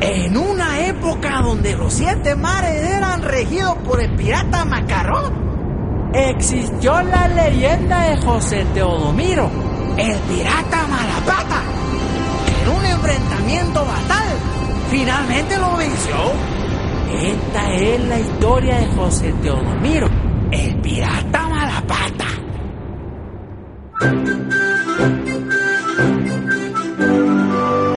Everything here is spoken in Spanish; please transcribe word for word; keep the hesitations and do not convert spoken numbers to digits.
En una época donde los siete mares eran regidos por el pirata Macarrón, existió la leyenda de José Teodomiro, el pirata Malapata, que en un enfrentamiento fatal finalmente lo venció. Esta es la historia de José Teodomiro, el pirata Malapata.